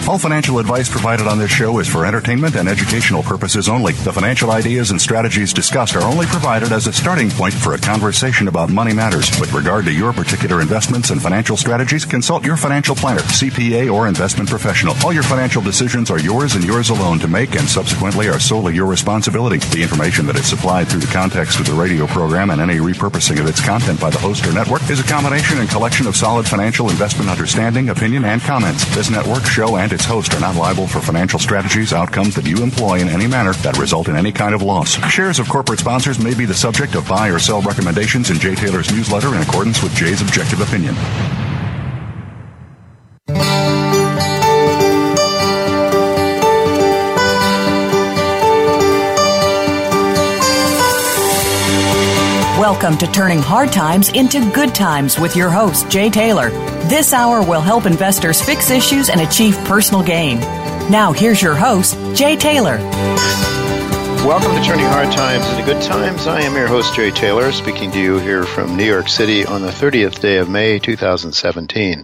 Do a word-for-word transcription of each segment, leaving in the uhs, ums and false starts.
All financial advice provided on this show is for entertainment and educational purposes only. The financial ideas and strategies discussed are only provided as a starting point for a conversation about money matters. With regard to your particular investments and financial strategies, consult your financial planner, C P A, or investment professional. All your financial decisions are yours and yours alone to make, and subsequently are solely your responsibility. The information that is supplied through the context of the radio program and any repurposing of its content by the host or network is a combination and collection of solid financial investment understanding, opinion, and comments. This network, show, and its host are not liable for financial strategies, outcomes that you employ in any manner that result in any kind of loss. Shares of corporate sponsors may be the subject of buy or sell recommendations in Jay Taylor's newsletter in accordance with Jay's objective opinion. Welcome to Turning Hard Times into Good Times with your host, Jay Taylor. This hour will help investors fix issues and achieve personal gain. Now, here's your host, Jay Taylor. Welcome to Turning Hard Times into Good Times. I am your host, Jay Taylor, speaking to you here from New York City on the thirtieth day of May, two thousand seventeen.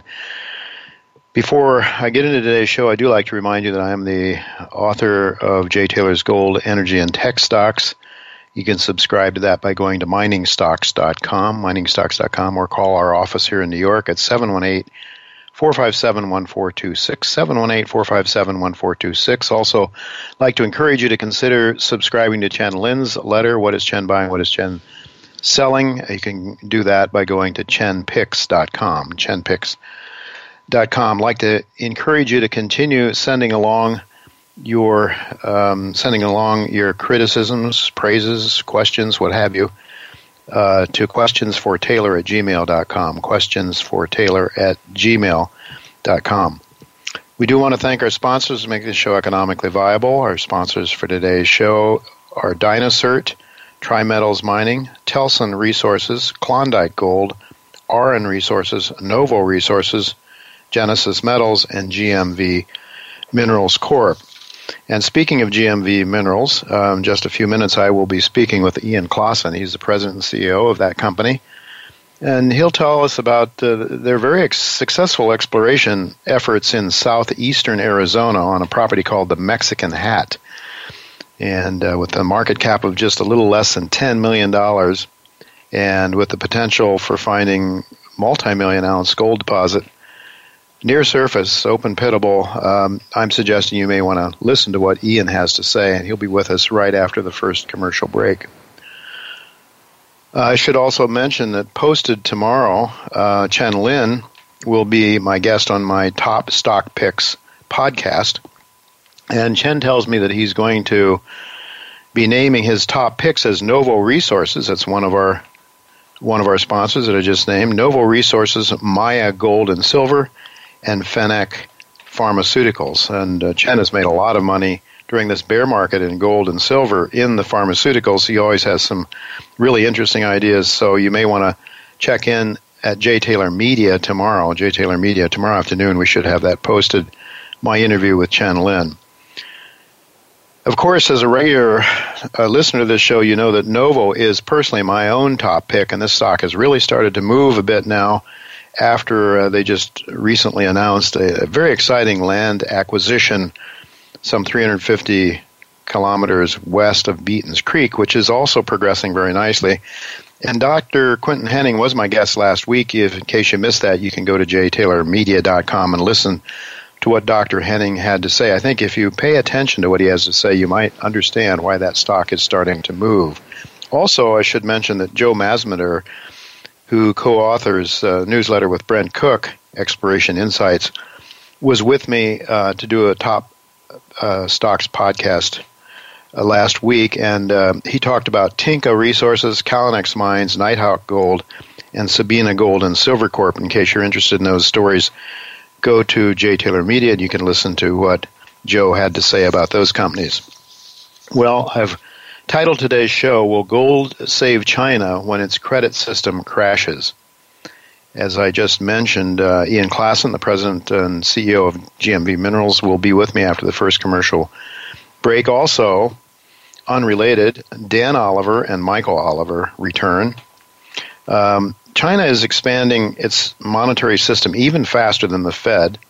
Before I get into today's show, I do like to remind you that I am the author of Jay Taylor's Gold, Energy, and Tech Stocks. You can subscribe to that by going to mining stocks dot com, mining stocks dot com, or call our office here in New York at seven one eight, four five seven, one four two six, seven one eight, four five seven, one four two six. Also, I'd like to encourage you to consider subscribing to Chen Lin's letter, What is Chen Buying, What is Chen Selling? You can do that by going to chen picks dot com, chen picks dot com. I'd like to encourage you to continue sending along your um, sending along your criticisms, praises, questions, what have you, uh, to questions for taylor at gmail dot com, questions for taylor at gmail dot com. We do want to thank our sponsors to make this show economically viable. Our sponsors for today's show are Dynacert, Trimetals Mining, Telson Resources, Klondike Gold, Auryn Resources, Novo Resources, Genesis Metals, and G M V Minerals Corp. And speaking of G M V Minerals, um, just a few minutes I will be speaking with Ian Clausen. He's the president and C E O of that company. And he'll tell us about uh, their very ex- successful exploration efforts in southeastern Arizona on a property called the Mexican Hat. And uh, with a market cap of just a little less than ten million dollars, and with the potential for finding multi-million ounce gold deposit near surface, open pitable, um, I'm suggesting you may want to listen to what Ian has to say, and he'll be with us right after the first commercial break. Uh, I should also mention that posted tomorrow, uh, Chen Lin will be my guest on my Top Stock Picks podcast, and Chen tells me that he's going to be naming his top picks as Novo Resources. That's one of our one of our sponsors that I just named. Novo Resources, Maya Gold and Silver, and Fennec Pharmaceuticals. And uh, Chen has made a lot of money during this bear market in gold and silver in the pharmaceuticals. He always has some really interesting ideas, so you may want to check in at Jay Taylor Media tomorrow. Jay Taylor Media tomorrow afternoon. We should have that posted, my interview with Chen Lin. Of course, as a regular uh, listener to this show, you know that Novo is personally my own top pick, and this stock has really started to move a bit now after uh, they just recently announced a, a very exciting land acquisition some three hundred fifty kilometers west of Beaton's Creek, which is also progressing very nicely. And Doctor Quentin Henning was my guest last week. If, in case you missed that, you can go to jay taylor media dot com and listen to what Doctor Henning had to say. I think if you pay attention to what he has to say, you might understand why that stock is starting to move. Also, I should mention that Joe Masmader, who co-authors a newsletter with Brent Cook, Exploration Insights, was with me uh, to do a Top uh, Stocks podcast uh, last week, and uh, he talked about Tinka Resources, Calnex Mines, Nighthawk Gold, and Sabina Gold and Silver Corp. In case you're interested in those stories, go to Jay Taylor Media, and you can listen to what Joe had to say about those companies. Well, I've titled today's show, Will Gold Save China When Its Credit System Crashes? As I just mentioned, uh, Ian Clausen, the president and C E O of G M V Minerals, will be with me after the first commercial break. Also, unrelated, Dan Oliver and Michael Oliver return. Um, China is expanding its monetary system even faster than the Fed,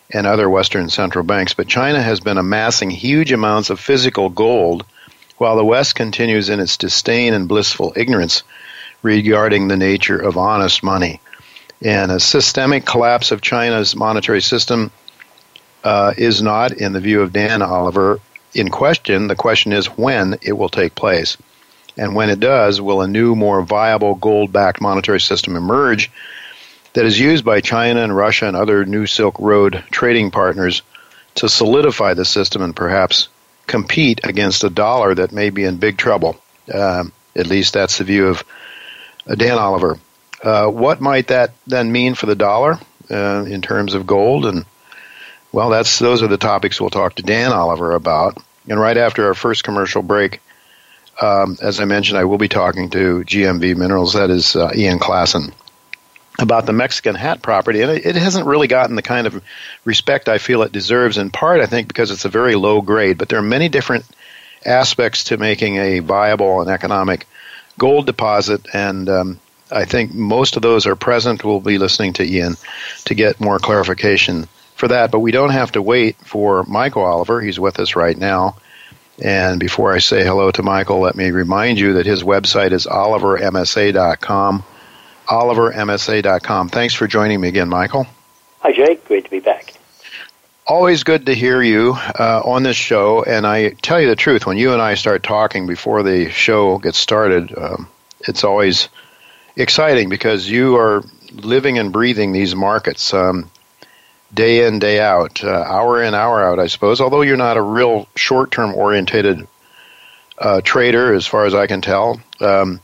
and other Western central banks. But China has been amassing huge amounts of physical gold, while the West continues in its disdain and blissful ignorance regarding the nature of honest money. And a systemic collapse of China's monetary system uh, is not, in the view of Dan Oliver, in question. The question is when it will take place. And when it does, will a new, more viable gold-backed monetary system emerge that is used by China and Russia and other New Silk Road trading partners to solidify the system and perhaps compete against a dollar that may be in big trouble? Um, at least that's the view of uh, Dan Oliver. Uh, what might that then mean for the dollar uh, in terms of gold? And, well, that's those are the topics we'll talk to Dan Oliver about. And right after our first commercial break, um, as I mentioned, I will be talking to G M V Minerals, that is uh, Ian Klassen, about the Mexican hat property. And it, it hasn't really gotten the kind of respect I feel it deserves, in part, I think, because it's a very low grade. But there are many different aspects to making a viable and economic gold deposit, and um, I think most of those are present. We'll be listening to Ian to get more clarification for that. But we don't have to wait for Michael Oliver. He's with us right now. And before I say hello to Michael, let me remind you that his website is oliver m s a dot com. oliver m s a dot com. Thanks for joining me again, Michael. Hi, Jay. Great to be back. Always good to hear you uh, on this show. And I tell you the truth, when you and I start talking before the show gets started, um, it's always exciting because you are living and breathing these markets um, day in, day out, uh, hour in, hour out, I suppose, although you're not a real short-term orientated uh, trader as far as I can tell. Um,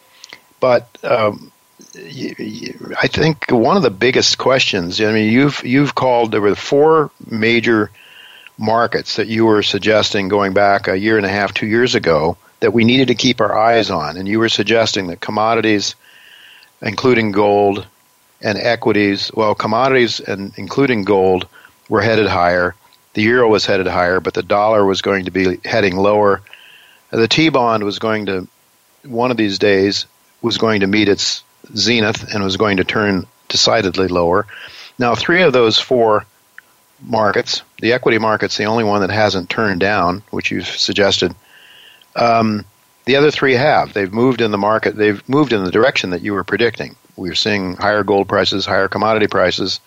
but um, y- y- I think one of the biggest questions, I mean, you've, you've called, there were four major markets that you were suggesting going back a year and a half, two years ago, that we needed to keep our eyes on. And you were suggesting that commodities, including gold, and equities, well, commodities and including gold were headed higher. The euro was headed higher, but the dollar was going to be heading lower. The T-bond was going to, one of these days, was going to meet its zenith and was going to turn decidedly lower. Now, three of those four markets, the equity market's the only one that hasn't turned down, which you've suggested. Um, the other three have. They've moved in the market. They've moved in the direction that you were predicting. We're seeing higher gold prices, higher commodity prices.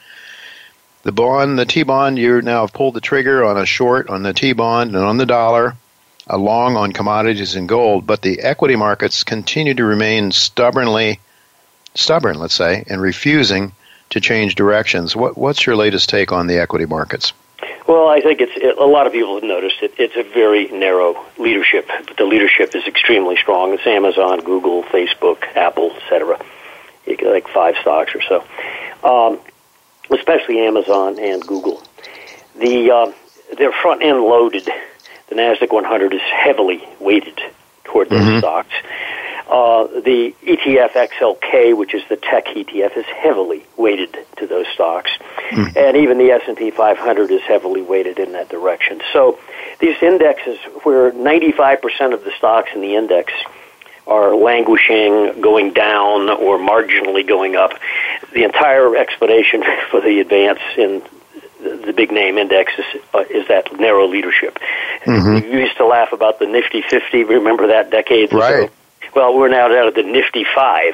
The bond, the T-bond, you now have pulled the trigger on a short on the T-bond and on the dollar, a long on commodities and gold, but the equity markets continue to remain stubbornly, stubborn, let's say, and refusing to change directions. What, what's your latest take on the equity markets? Well, I think it's it, a lot of people have noticed it. It's a very narrow leadership, but the leadership is extremely strong. It's Amazon, Google, Facebook, Apple, et cetera. You get like five stocks or so, um, especially Amazon and Google. The uh, they're front end loaded. The Nasdaq one hundred is heavily weighted toward those mm-hmm. stocks. Uh, the E T F X L K, which is the tech E T F, is heavily weighted to those stocks, mm-hmm. and even the S and P five hundred is heavily weighted in that direction. So these indexes, where ninety-five percent of the stocks in the index are languishing, going down, or marginally going up, the entire explanation for the advance in the big name indexes uh, is that narrow leadership. Mm-hmm. We used to laugh about the Nifty fifty. Remember that decades right. ago? Well, we're now down at the Nifty five.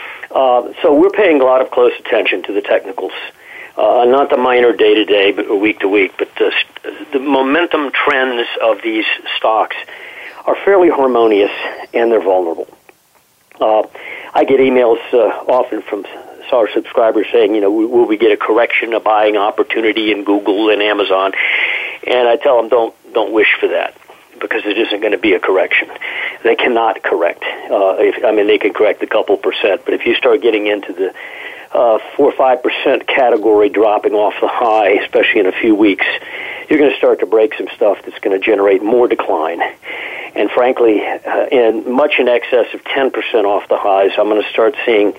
Uh, so we're paying a lot of close attention to the technicals, uh, not the minor day-to-day, but week to week, but the, the momentum trends of these stocks are fairly harmonious, and they're vulnerable. Uh, I get emails uh, often from our subscribers saying, you know, will we get a correction, a buying opportunity in Google and Amazon? And I tell them, don't don't wish for that, because it isn't going to be a correction. They cannot correct. Uh, if, I mean, they can correct a couple percent, but if you start getting into the uh, four or five percent category dropping off the high, especially in a few weeks, you're going to start to break some stuff that's going to generate more decline. And frankly, uh, in much in excess of ten percent off the highs, I'm going to start seeing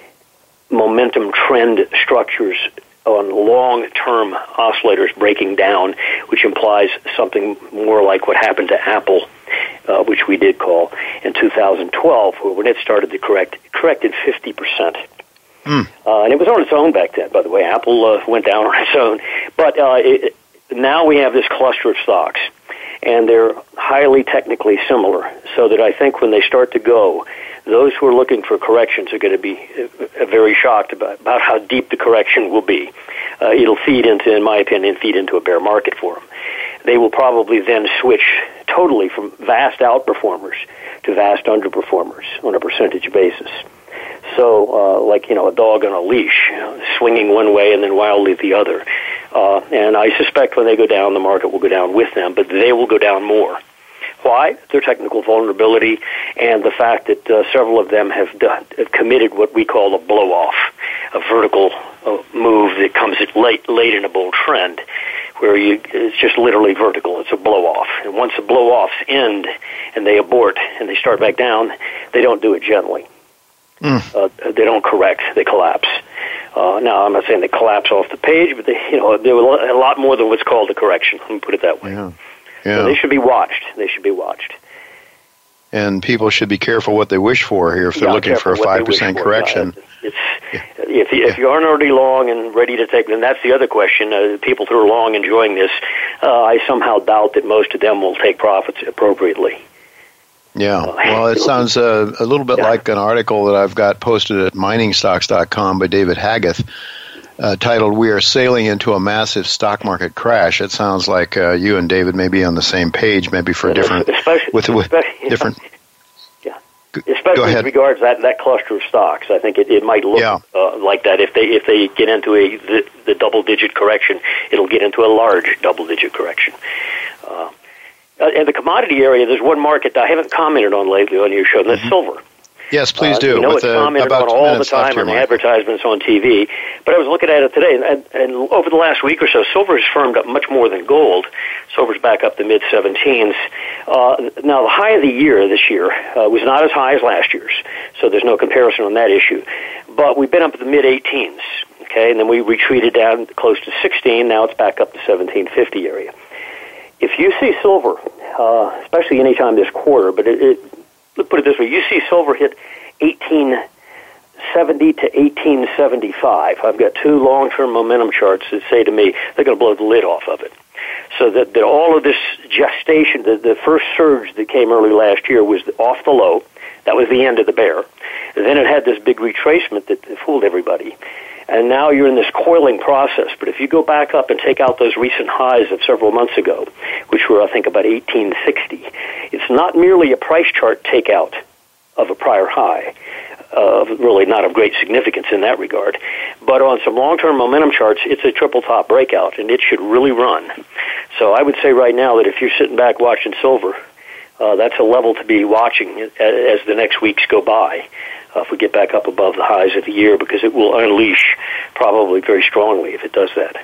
momentum trend structures on long-term oscillators breaking down, which implies something more like what happened to Apple, uh, which we did call in two thousand twelve, where when it started to correct, it corrected fifty percent. Mm. Uh, and it was on its own back then, by the way. Apple uh, went down on its own. But uh, it, now we have this cluster of stocks, and they're highly technically similar, so that I think when they start to go, those who are looking for corrections are going to be uh, very shocked about, about how deep the correction will be. Uh, it'll feed into, in my opinion, feed into a bear market for them. They will probably then switch totally from vast outperformers to vast underperformers on a percentage basis. So, uh, like, you know, a dog on a leash, you know, swinging one way and then wildly the other. Uh, and I suspect when they go down, the market will go down with them, but they will go down more. Why? Their technical vulnerability and the fact that uh, several of them have, done, have committed what we call a blow-off, a vertical uh, move that comes at late, late in a bull trend, where you, it's just literally vertical. It's a blow-off. And once the blow-offs end and they abort and they start back down, they don't do it gently. Mm. Uh, they don't correct. They collapse. Uh, now, I'm not saying they collapse off the page, but they, you know, they're a lot more than what's called a correction. Let me put it that way. Yeah. Yeah. So they should be watched. They should be watched. And people should be careful what they wish for here if they're yeah, looking for a five percent correction. Yeah, it's, yeah. If, you, if you aren't already long and ready to take, then that's the other question. Uh, people who are long enjoying this, uh, I somehow doubt that most of them will take profits appropriately. Yeah, well, it sounds uh, a little bit yeah. like an article that I've got posted at mining stocks dot com by David Hageth, uh, titled, "We Are Sailing into a Massive Stock Market Crash." It sounds like uh, you and David may be on the same page, maybe for different, especially, with, with especially, different... Yeah, especially as regards that, that cluster of stocks. I think it, it might look yeah. uh, like that. If they if they get into a the, the double-digit correction, it'll get into a large double-digit correction. Uh, Uh, in the commodity area, there's one market that I haven't commented on lately on your show, and that's mm-hmm. silver. Yes, please do. Uh, you know, With it's the, commented about on all the time on the advertisements on T V. But I was looking at it today, and, and over the last week or so, silver has firmed up much more than gold. Silver's back up to mid-seventeens. Uh, now, the high of the year this year uh, was not as high as last year's, so there's no comparison on that issue. But we've been up at the mid-eighteens, okay, and then we retreated down close to sixteen. Now it's back up to seventeen fifty area. If you see silver, uh, especially anytime this quarter, but it, it, let's put it this way, you see silver hit eighteen seventy to eighteen seventy-five. I've got two long-term momentum charts that say to me they're going to blow the lid off of it. So that, that all of this gestation, the, the first surge that came early last year was off the low. That was the end of the bear. And then it had this big retracement that fooled everybody. And now you're in this coiling process. But if you go back up and take out those recent highs of several months ago, which were, I think, about eighteen sixty, it's not merely a price chart takeout of a prior high, uh, really not of great significance in that regard. But on some long-term momentum charts, it's a triple top breakout, and it should really run. So I would say right now that if you're sitting back watching silver, uh, that's a level to be watching as the next weeks go by. Uh, if we get back up above the highs of the year, because it will unleash probably very strongly if it does that.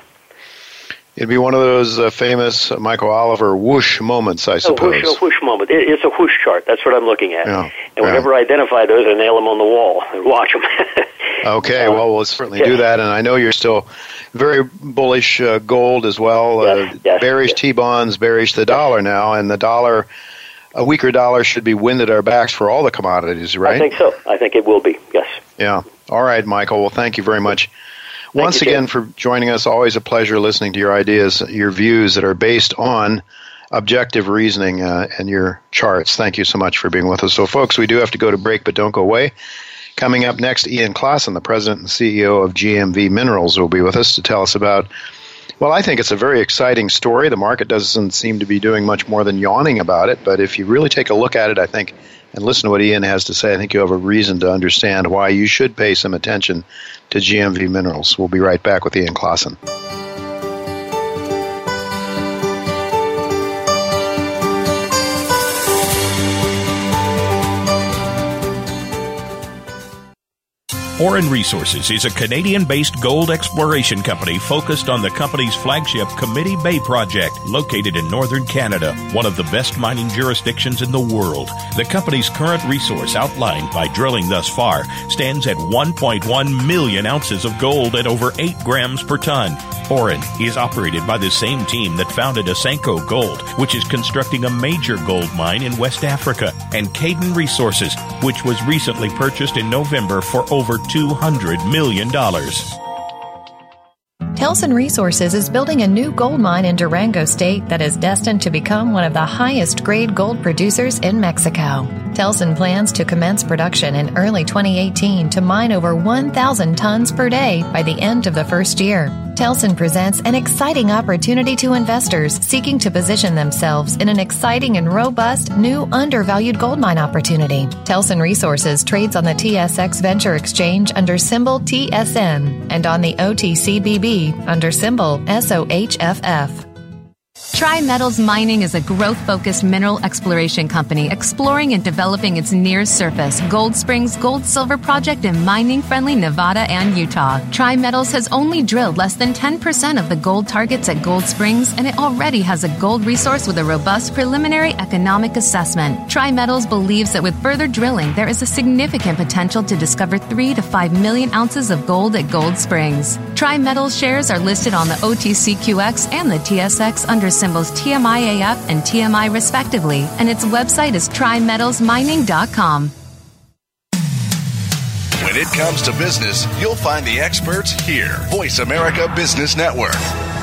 It'd be one of those uh, famous Michael Oliver whoosh moments, I suppose. A whoosh, a whoosh moment. It, it's a whoosh chart. That's what I'm looking at. Yeah, and whenever yeah. I identify those, I nail them on the wall and watch them. Okay, uh, well, we'll certainly yes. do that. And I know you're still very bullish uh, gold as well. Yes, uh, yes, bearish yes. T-bonds, bearish the dollar now, and the dollar... A weaker dollar should be wind at our backs for all the commodities, right? I think so. I think it will be, yes. Yeah. All right, Michael. Well, thank you very much thank once you, again Dave. for joining us. Always a pleasure listening to your ideas, your views that are based on objective reasoning uh, and your charts. Thank you so much for being with us. So, folks, we do have to go to break, but don't go away. Coming up next, Ian Klassen, the president and C E O of G M V Minerals, will be with us to tell us about, well, I think it's a very exciting story. The market doesn't seem to be doing much more than yawning about it, but if you really take a look at it, I think, and listen to what Ian has to say, I think you have a reason to understand why you should pay some attention to G M V Minerals. We'll be right back with Ian Klassen. Auryn Resources is a Canadian-based gold exploration company focused on the company's flagship Committee Bay project, located in northern Canada, one of the best mining jurisdictions in the world. The company's current resource outlined by drilling thus far stands at one point one million ounces of gold at over eight grams per ton. Horan is operated by the same team that founded Asanko Gold, which is constructing a major gold mine in West Africa, and Caden Resources, which was recently purchased in November for over two hundred million dollars. Telson Resources is building a new gold mine in Durango State that is destined to become one of the highest grade gold producers in Mexico. Telson plans to commence production in early twenty eighteen to mine over one thousand tons per day by the end of the first year. Telson presents an exciting opportunity to investors seeking to position themselves in an exciting and robust new undervalued gold mine opportunity. Telson Resources trades on the T S X Venture Exchange under symbol T S N and on the O T C B B under symbol S O H F F. Tri-Metals Mining is a growth-focused mineral exploration company exploring and developing its near-surface Gold Springs gold-silver project in mining-friendly Nevada and Utah. Tri-Metals has only drilled less than ten percent of the gold targets at Gold Springs, and it already has a gold resource with a robust preliminary economic assessment. Tri-Metals believes that with further drilling, there is a significant potential to discover three to five million ounces of gold at Gold Springs. Tri-Metals shares are listed on the O T C Q X and the T S X under symbols T M I A F and T M I respectively, and its website is tri metals mining dot com. When it comes to business, you'll find the experts here. Voice America Business Network.